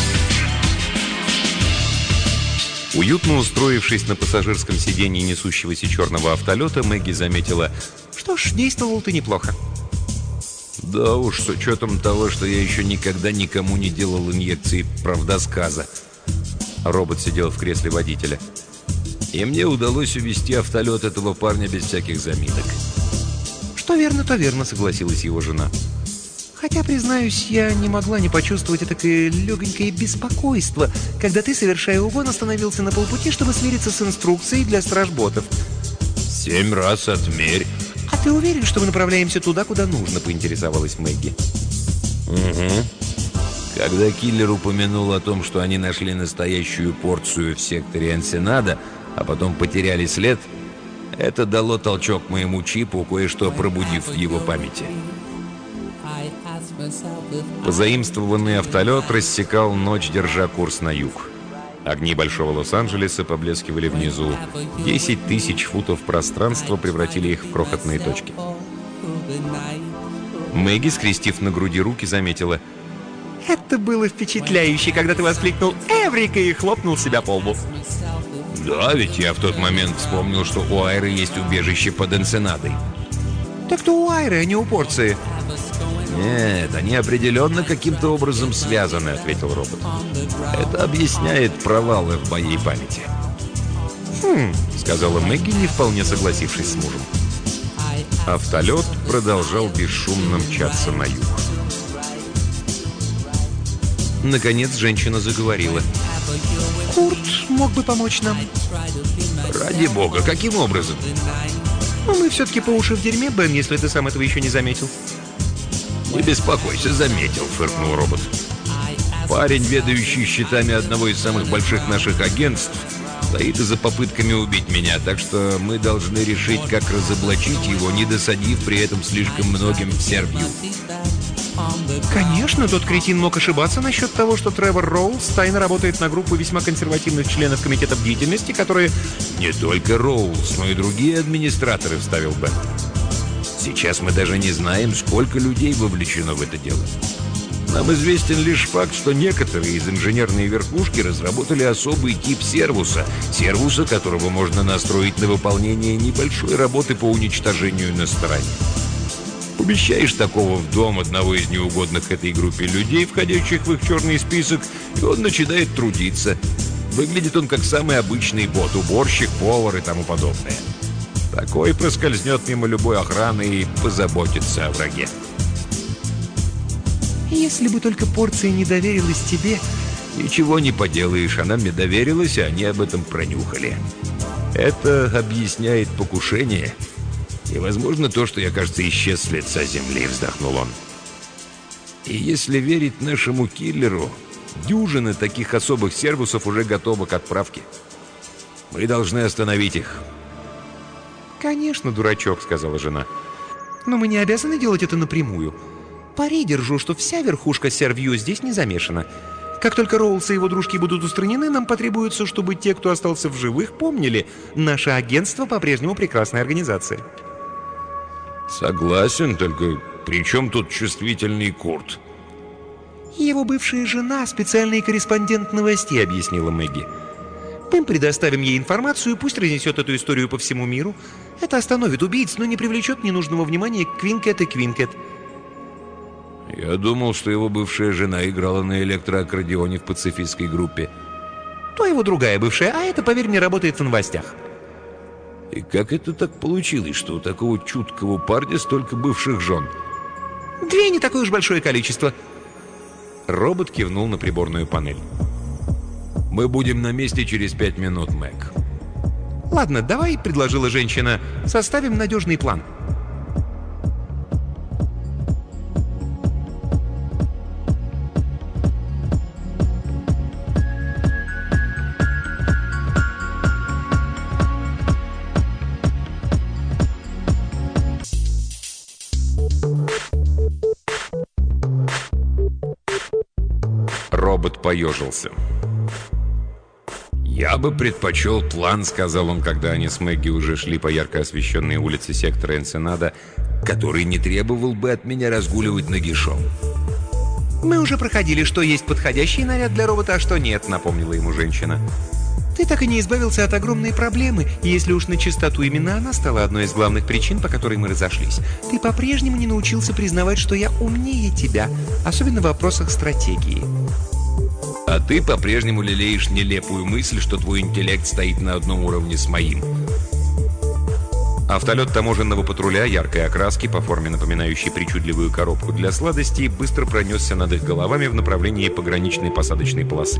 Уютно устроившись на пассажирском сиденье несущегося черного автолета, Мэгги заметила: «Что ж, действовал ты неплохо». «Да уж, с учетом того, что я еще никогда никому не делал инъекции правдосказа». Робот сидел в кресле водителя. «И мне удалось увести автолет этого парня без всяких заминок». «Что верно, то верно», — согласилась его жена. «Хотя, признаюсь, я не могла не почувствовать такое легонькое беспокойство, когда ты, совершая угон, остановился на полпути, чтобы свериться с инструкцией для стражботов». «Семь раз отмерь». «А ты уверен, что мы направляемся туда, куда нужно?» — поинтересовалась Мэгги. «Угу». Когда киллер упомянул о том, что они нашли настоящую порцию в секторе Энсенада, а потом потеряли след, это дало толчок моему чипу, кое-что пробудив в его памяти. Позаимствованный автолет рассекал ночь, держа курс на юг. Огни большого Лос-Анджелеса поблескивали внизу. Десять тысяч футов пространства превратили их в крохотные точки. Мэгги, скрестив на груди руки, заметила: «Это было впечатляюще, когда ты воскликнул «Эврика!» и хлопнул себя по лбу». Да, ведь я в тот момент вспомнил, что у Айры есть убежище под Энсенадой. «Так-то у Айры, а не у Порции». «Нет, они определенно каким-то образом связаны», — ответил робот. «Это объясняет провалы в моей памяти». «Хм», — сказала Мэгги, не вполне согласившись с мужем. Автолет продолжал бесшумно мчаться на юг. Наконец женщина заговорила. «Курт мог бы помочь нам». «Ради бога, каким образом?» «Но мы все-таки по уши в дерьме, Бен, если ты сам этого еще не заметил». «Не беспокойся, заметил», — фыркнул робот. «Парень, ведающий счетами одного из самых больших наших агентств, стоит за попытками убить меня, так что мы должны решить, как разоблачить его, не досадив при этом слишком многим в Сербию». Конечно, тот кретин мог ошибаться насчет того, что Тревор Роулс тайно работает на группу весьма консервативных членов комитета бдительности, которые... «Не только Роулс, но и другие администраторы», — вставил Бен. «Сейчас мы даже не знаем, сколько людей вовлечено в это дело. Нам известен лишь факт, что некоторые из инженерной верхушки разработали особый тип сервуса, сервуса, которого можно настроить на выполнение небольшой работы по уничтожению на стороне. Помещаешь такого в дом одного из неугодных этой группе людей, входящих в их черный список, и он начинает трудиться. Выглядит он как самый обычный бот, уборщик, повар и тому подобное. Такой проскользнет мимо любой охраны и позаботится о враге». Если бы только порция не доверилась тебе... «Ничего не поделаешь, она мне доверилась, и они об этом пронюхали. Это объясняет покушение. И, возможно, то, что я, кажется, исчез с лица земли», — вздохнул он. «И если верить нашему киллеру, дюжина таких особых сервусов уже готова к отправке. Мы должны остановить их». «Конечно, дурачок», — сказала жена. «Но мы не обязаны делать это напрямую. Пари держу, что вся верхушка Сервью здесь не замешана. Как только Роулс и его дружки будут устранены, нам потребуется, чтобы те, кто остался в живых, помнили, наше агентство по-прежнему прекрасная организация». «Согласен, только при чем тут чувствительный Курт?» «Его бывшая жена — специальный корреспондент новостей», — объяснила Мэгги. «Мы предоставим ей информацию, пусть разнесет эту историю по всему миру. Это остановит убийц, но не привлечет ненужного внимания к Квинкет и Квинкет». «Я думал, что его бывшая жена играла на электроаккордеоне в пацифистской группе». «То его другая бывшая, а это, поверь мне, работает в новостях». «И как это так получилось, что у такого чуткого парня столько бывших жен?» «Две не такое уж большое количество». Робот кивнул на приборную панель. «Мы будем на месте через пять минут, Мэг». «Ладно, давай», — предложила женщина, — «составим надежный план». Робот поежился. «Я бы предпочел план», — сказал он, когда они с Мэгги уже шли по ярко освещенной улице сектора Энсенада, «который не требовал бы от меня разгуливать нагишом». «Мы уже проходили, что есть подходящий наряд для робота, а что нет», — напомнила ему женщина. «Ты так и не избавился от огромной проблемы, и если уж на чистоту, именно она стала одной из главных причин, по которой мы разошлись. Ты по-прежнему не научился признавать, что я умнее тебя, особенно в вопросах стратегии». «А ты по-прежнему лелеешь нелепую мысль, что твой интеллект стоит на одном уровне с моим». Автолет таможенного патруля яркой окраски, по форме напоминающей причудливую коробку для сладостей, быстро пронесся над их головами в направлении пограничной посадочной полосы.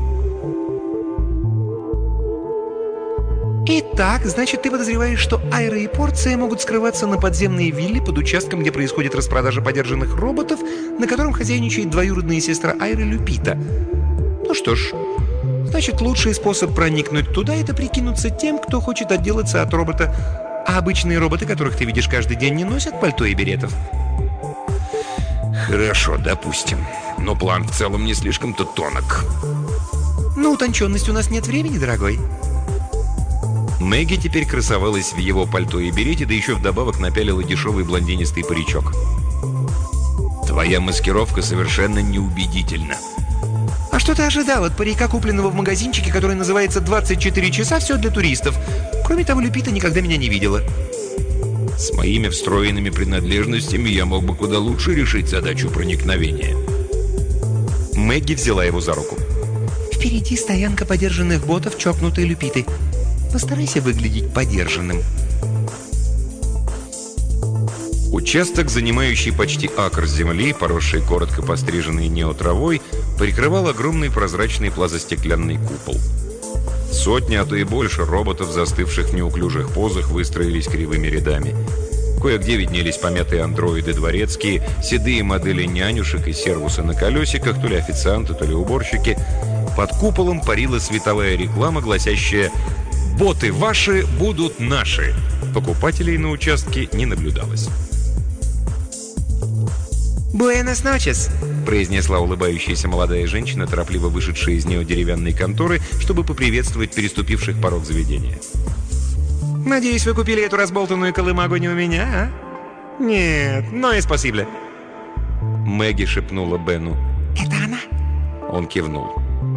«Итак, значит, ты подозреваешь, что Айра и Порция могут скрываться на подземной вилле под участком, где происходит распродажа подержанных роботов, на котором хозяйничает двоюродная сестра Айры Люпита. Ну что ж, значит, лучший способ проникнуть туда — это прикинуться тем, кто хочет отделаться от робота. А обычные роботы, которых ты видишь каждый день, не носят пальто и беретов». «Хорошо, допустим. Но план в целом не слишком-то тонок». «На утонченность у нас нет времени, дорогой». Мэгги теперь красовалась в его пальто и берете, да еще вдобавок напялила дешевый блондинистый паричок. «Твоя маскировка совершенно неубедительна». «А что ты ожидал от парика, купленного в магазинчике, который называется «двадцать четыре часа, все для туристов»? Кроме того, Люпита никогда меня не видела». «С моими встроенными принадлежностями я мог бы куда лучше решить задачу проникновения». Мэгги взяла его за руку. «Впереди стоянка подержанных ботов, чокнутой Люпиты. Постарайся выглядеть подержанным». Участок, занимающий почти акр земли, поросший коротко постриженной неотравой, прикрывал огромный прозрачный плазостеклянный купол. Сотни, а то и больше роботов, застывших в неуклюжих позах, выстроились кривыми рядами. Кое-где виднелись помятые андроиды дворецкие, седые модели нянюшек и сервусы на колесиках, то ли официанты, то ли уборщики. Под куполом парила световая реклама, гласящая «Боты ваши будут наши». Покупателей на участке не наблюдалось. «Буэнос ночес», — произнесла улыбающаяся молодая женщина, торопливо вышедшая из нее деревянной конторы, чтобы поприветствовать переступивших порог заведения. «Надеюсь, вы купили эту разболтанную колымагу не у меня, а?» «Нет, но и спасибо». Мэгги шепнула Бену. «Это она?» Он кивнул.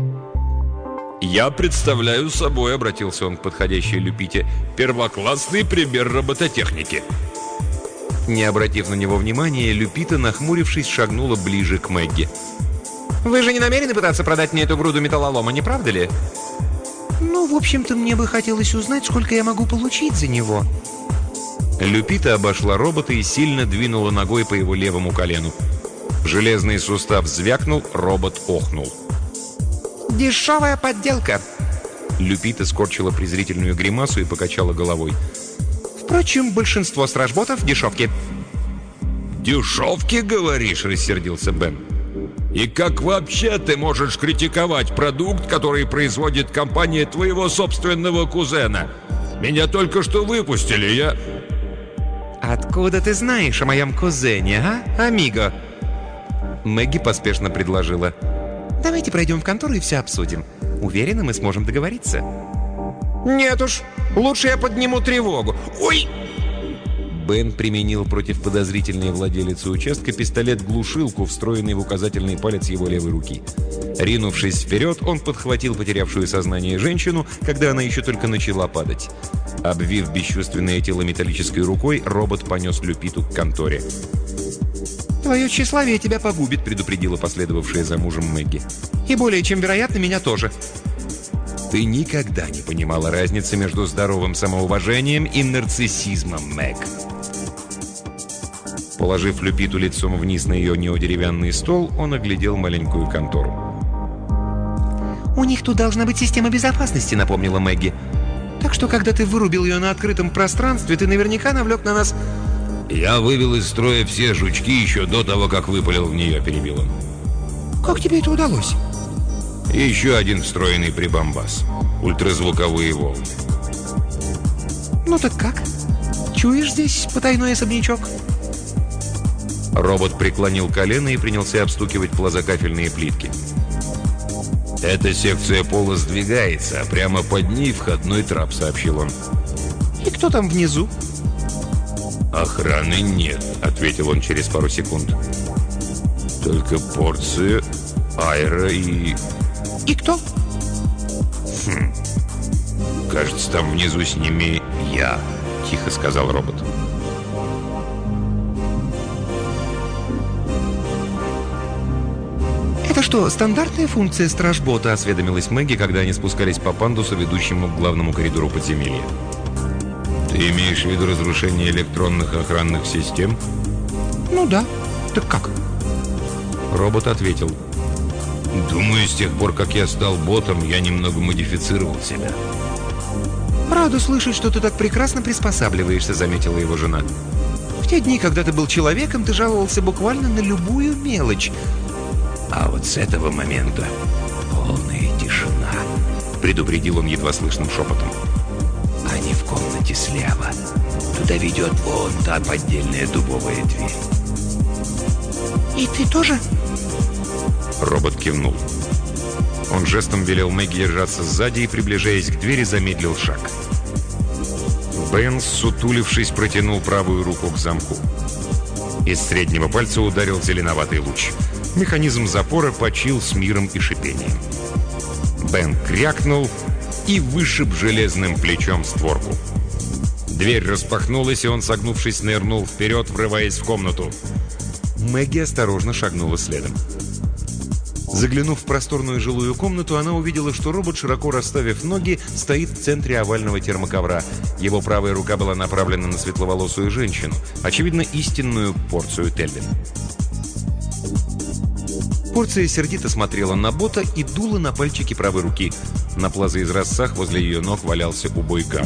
«Я представляю собой», — обратился он к подходящей Люпите, «первоклассный пример робототехники». Не обратив на него внимания, Люпита, нахмурившись, шагнула ближе к Мэгги. «Вы же не намерены пытаться продать мне эту груду металлолома, не правда ли?» «Ну, в общем-то, мне бы хотелось узнать, сколько я могу получить за него». Люпита обошла робота и сильно двинула ногой по его левому колену. Железный сустав звякнул, робот охнул. «Дешевая подделка!» Люпита скорчила презрительную гримасу и покачала головой. «Впрочем, большинство стражботов — дешевки». «Дешевки, говоришь?» — рассердился Бен. «И как вообще ты можешь критиковать продукт, который производит компания твоего собственного кузена? Меня только что выпустили, я...» «Откуда ты знаешь о моем кузене, а, амиго?» Мэгги поспешно предложила. «Давайте пройдем в контору и все обсудим. Уверена, мы сможем договориться». «Нет уж, лучше я подниму тревогу. Ой!» Бен применил против подозрительной владелицы участка пистолет-глушилку, встроенный в указательный палец его левой руки. Ринувшись вперед, он подхватил потерявшую сознание женщину, когда она еще только начала падать. Обвив бесчувственное тело металлической рукой, робот понес Люпиту к конторе. «Твое тщеславие тебя погубит», — предупредила последовавшая за мужем Мэгги. «И более чем вероятно, меня тоже». Ты никогда не понимала разницы между здоровым самоуважением и нарциссизмом, Мэг. Положив Люпиту лицом вниз на ее неодеревянный стол, он оглядел маленькую контору. «У них тут должна быть система безопасности», — напомнила Мэгги. «Так что, когда ты вырубил ее на открытом пространстве, ты наверняка навлек на нас...» «Я вывел из строя все жучки еще до того, как выпалил в нее», — перебил он. «Как тебе это удалось?» И еще один встроенный прибамбас. Ультразвуковые волны. «Ну так как? Чуешь здесь потайной особнячок?» Робот преклонил колено и принялся обстукивать плазокафельные плитки. «Эта секция пола сдвигается, а прямо под ней входной трап», — сообщил он. «И кто там внизу?» «Охраны нет», — ответил он через пару секунд. «Только порция, Айра и...» «И кто?» «Хм... Кажется, там внизу с ними я», — тихо сказал робот. «Это что, стандартная функция стражбота?» — осведомилась Мэгги, когда они спускались по пандусу, ведущему к главному коридору подземелья. «Ты имеешь в виду разрушение электронных охранных систем?» «Ну да. Так как?» Робот ответил. «Думаю, с тех пор, как я стал ботом, я немного модифицировал себя». «Рада слышать, что ты так прекрасно приспосабливаешься», — заметила его жена. «В те дни, когда ты был человеком, ты жаловался буквально на любую мелочь». «А вот с этого момента полная тишина», — предупредил он едва слышным шепотом. «Они в комнате слева. Туда ведет вон та поддельная дубовая дверь». «И ты тоже?» Робот кивнул. Он жестом велел Мэгги держаться сзади и, приближаясь к двери, замедлил шаг. Бен, сутулившись, протянул правую руку к замку. Из среднего пальца ударил зеленоватый луч. Механизм запора почил с миром и шипением. Бен крякнул и вышиб железным плечом створку. Дверь распахнулась, и он, согнувшись, нырнул вперед, врываясь в комнату. Мэгги осторожно шагнула следом. Заглянув в просторную жилую комнату, она увидела, что робот, широко расставив ноги, стоит в центре овального термоковра. Его правая рука была направлена на светловолосую женщину, очевидно, истинную порцию Тельвин. Порция сердито смотрела на бота и дула на пальчики правой руки. На плазоизразцах возле ее ног валялся убой ган.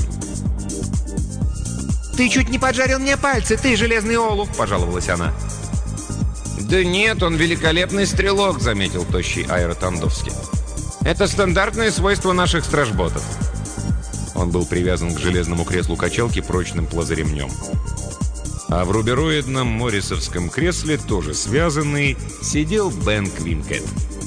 «Ты чуть не поджарил мне пальцы, ты железный олух!» — пожаловалась она. «Да нет, он великолепный стрелок», — заметил тощий Айра Тандовский. «Это стандартное свойство наших стражботов». Он был привязан к железному креслу качалки прочным плазоремнем. А в рубероидном моррисовском кресле, тоже связанный, сидел Бен Квинкет.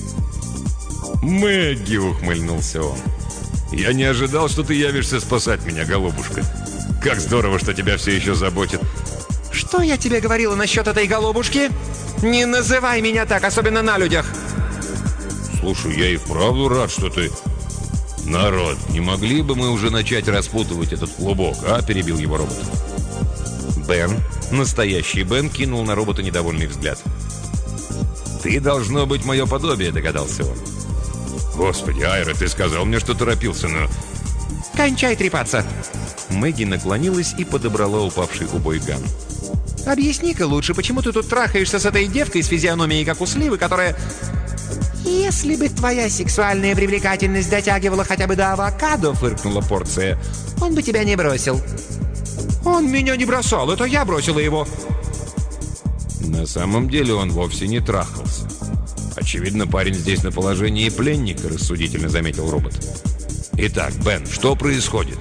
«Мэгги!» — ухмыльнулся он. «Я не ожидал, что ты явишься спасать меня, голубушка. Как здорово, что тебя все еще заботит». «Что я тебе говорила насчет этой голубушки? Не называй меня так, особенно на людях!» «Слушай, я и вправду рад, что ты...» «Народ, не могли бы мы уже начать распутывать этот клубок, а?» — перебил его робот. Бен, настоящий Бен, кинул на робота недовольный взгляд. «Ты должно быть мое подобие», — догадался он. «Господи, Айра, ты сказал мне, что торопился, но...» «Кончай трепаться!» Мэгги наклонилась и подобрала упавший убой ган. «Объясни-ка лучше, почему ты тут трахаешься с этой девкой с физиономией, как у сливы, которая... Если бы твоя сексуальная привлекательность дотягивала хотя бы до авокадо, фыркнула Порция, он бы тебя не бросил». «Он меня не бросал, это я бросила его». На самом деле он вовсе не трахался. Очевидно, парень здесь на положении пленника, рассудительно заметил робот. «Итак, Бен, что происходит?»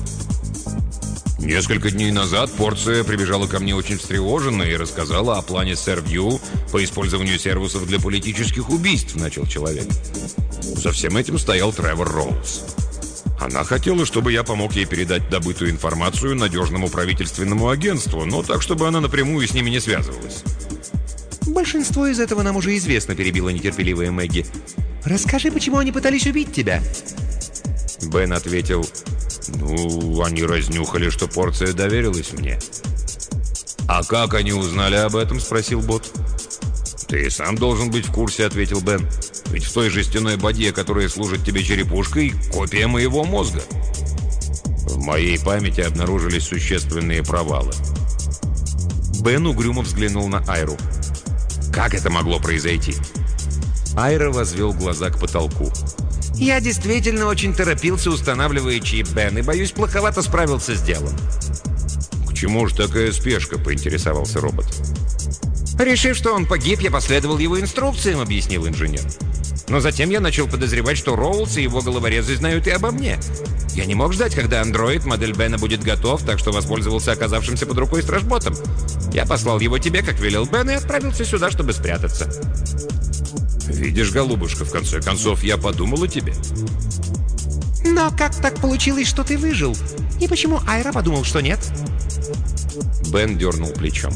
«Несколько дней назад Порция прибежала ко мне очень встревоженная и рассказала о плане Сэр-Вью по использованию сервусов для политических убийств», — начал человек. «За всем этим стоял Тревор Роуз. Она хотела, чтобы я помог ей передать добытую информацию надежному правительственному агентству, но так, чтобы она напрямую с ними не связывалась». «Большинство из этого нам уже известно», — перебила нетерпеливая Мэгги. «Расскажи, почему они пытались убить тебя?» Бен ответил: «Ну, они разнюхали, что Порция доверилась мне». «А как они узнали об этом?» — спросил бот. «Ты сам должен быть в курсе», — ответил Бен. «Ведь в той жестяной бадье, которая служит тебе черепушкой, копия моего мозга. В моей памяти обнаружились существенные провалы». Бен угрюмо взглянул на Айру. «Как это могло произойти?» Айра возвел глаза к потолку. «Я действительно очень торопился, устанавливая чип, Бен, и, боюсь, плоховато справился с делом». «К чему же такая спешка?» — поинтересовался робот. «Решив, что он погиб, я последовал его инструкциям», — объяснил инженер. «Но затем я начал подозревать, что Роулс и его головорезы знают и обо мне. Я не мог ждать, когда андроид, модель Бена, будет готов, так что воспользовался оказавшимся под рукой стражботом. Я послал его тебе, как велел Бен, и отправился сюда, чтобы спрятаться». «Видишь, голубушка, в конце концов, я подумал о тебе». «Но как так получилось, что ты выжил? И почему Айра подумал, что нет?» Бен дернул плечом.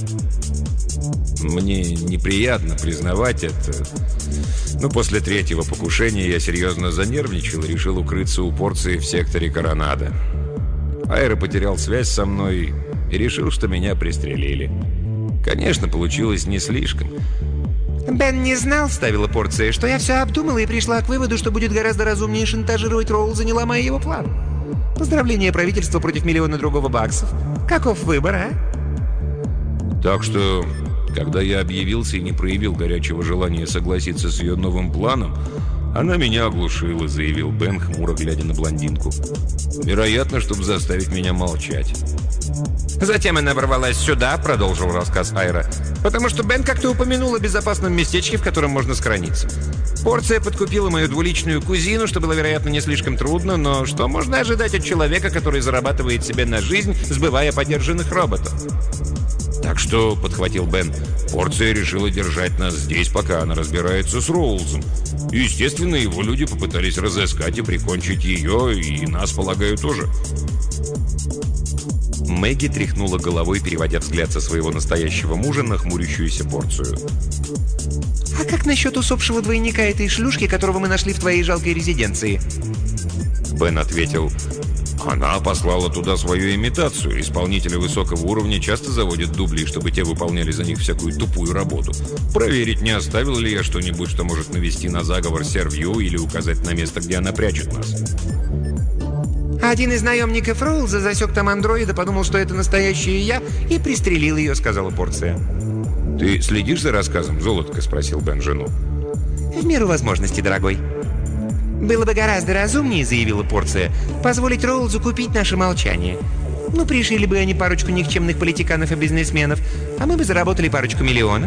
«Мне неприятно признавать это, но после третьего покушения я серьезно занервничал и решил укрыться у Порции в секторе Коронадо. Айра потерял связь со мной и решил, что меня пристрелили. Конечно, получилось не слишком». «Бен не знал, — вставила Порция, — что я все обдумала и пришла к выводу, что будет гораздо разумнее шантажировать Роулза, не ломая его план. Поздравление правительства против миллиона другого баксов. Каков выбор, а?» Так что, когда я объявился и не проявил горячего желания согласиться с ее новым планом, она меня оглушила, заявил Бен, хмуро глядя на блондинку. Вероятно, чтобы заставить меня молчать. «Затем она ворвалась сюда, — продолжил рассказ Айра, — потому что Бен как-то упомянул о безопасном местечке, в котором можно сохраниться. Порция подкупила мою двуличную кузину, что было, вероятно, не слишком трудно, но что можно ожидать от человека, который зарабатывает себе на жизнь, сбывая подержанных роботов?» «Так что, — подхватил Бен, — Порция решила держать нас здесь, пока она разбирается с Роулзом. Естественно, его люди попытались разыскать и прикончить ее, и нас, полагаю, тоже». Мэгги тряхнула головой, переводя взгляд со своего настоящего мужа на хмурящуюся Порцию. «А как насчет усопшего двойника этой шлюшки, которого мы нашли в твоей жалкой резиденции?» Бен ответил: «Она послала туда свою имитацию. Исполнители высокого уровня часто заводят дубли, чтобы те выполняли за них всякую тупую работу. Проверить, не оставил ли я что-нибудь, что может навести на заговор Сэр-Вью или указать на место, где она прячет нас». «Один из наемников Роулза засек там андроида, подумал, что это настоящая я, и пристрелил ее», — сказала Порция. «Ты следишь за рассказом, золотко?» — спросил Бен жену. «В меру возможности, дорогой». «Было бы гораздо разумнее, — заявила Порция, — позволить Роулзу купить наше молчание. Ну, пришили бы они парочку никчемных политиканов и бизнесменов, а мы бы заработали парочку миллионов».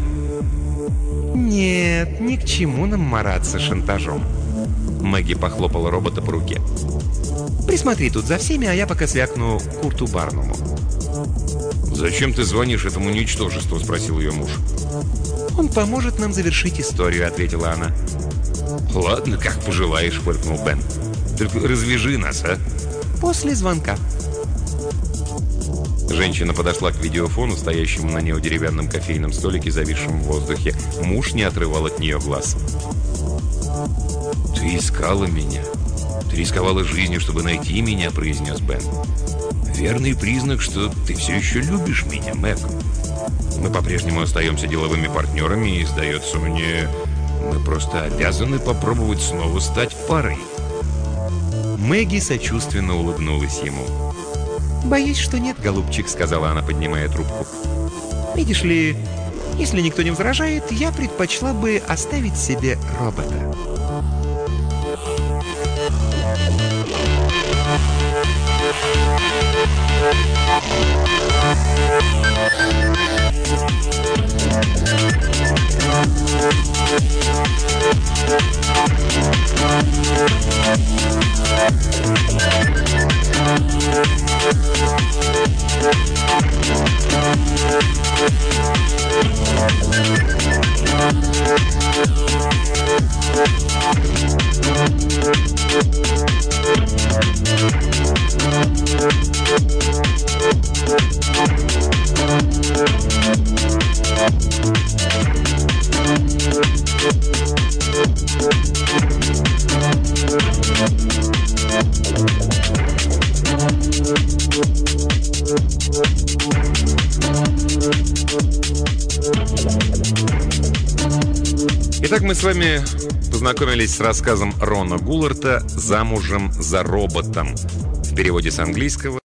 «Нет, ни к чему нам мараться шантажом». Мэгги похлопала робота по руке. «Присмотри тут за всеми, а я пока свякну Курту Барнуму». «Зачем ты звонишь этому ничтожеству?» – спросил ее муж. «Он поможет нам завершить историю», – ответила она. «Ладно, как пожелаешь», – фыркнул Бен. «Только развяжи нас, а?» «После звонка». Женщина подошла к видеофону, стоящему на неодеревянном кофейном столике, зависшем в воздухе. Муж не отрывал от нее глаз. «Ты искала меня. Ты рисковала жизнью, чтобы найти меня», – произнес Бен. «Верный признак, что ты все еще любишь меня, Мэг. Мы по-прежнему остаемся деловыми партнерами, и, сдается мне, мы просто обязаны попробовать снова стать парой». Мэгги сочувственно улыбнулась ему. «Боюсь, что нет, голубчик», — сказала она, поднимая трубку. «Видишь ли, если никто не возражает, я предпочла бы оставить себе робота». Итак, мы с вами познакомились с рассказом Рона Гуларта «Замужем за роботом». В переводе с английского